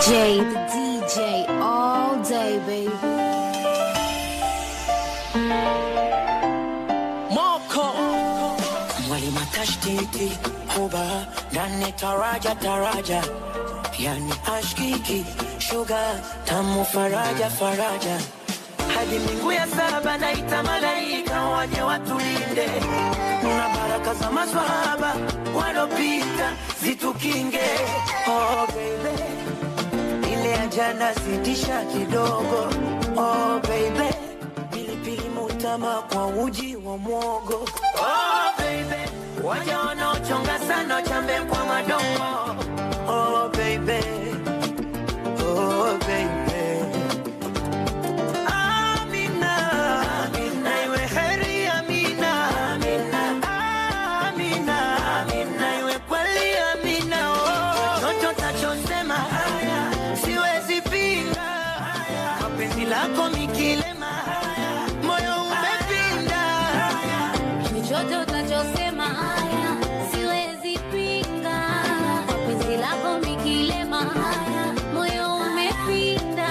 DJ all day, baby. Moko mwali matashtiti kuba ndani taraja yani ashkiki sugar tamu faraja hadi mbingu ya saba naita malaika waje watulinde na baraka za maswahaba walopita zitukinge. Oh baby, ile ya jana sitisha kidogo. Oh baby, pilipili mutama kwa uji wa mwogo. Oh baby, waja wanaochonga sana chambe kwa madongo. Oh baby, oh baby, lako mikilema moyo umepinda chochote utachosema haya siwezi pinga penzi lako mikilema haya moyo umepinda.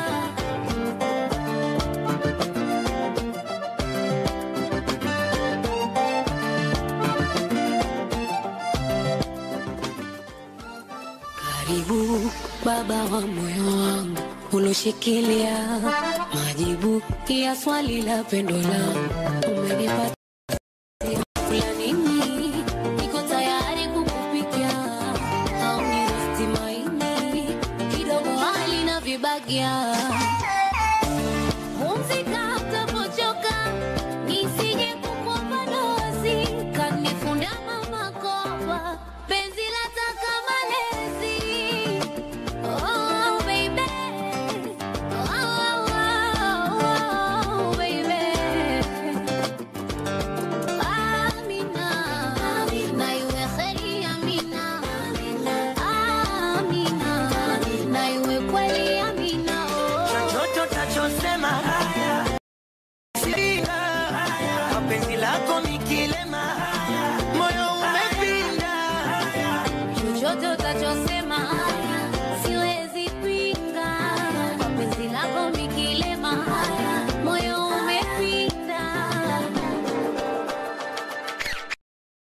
Karibu baba wa moyo wangu uloshikilia majibu ya swali la pendo langu. Umenipa nini? Niko tayari kukupikia au ni rosti maini kidogo hali na vibagia.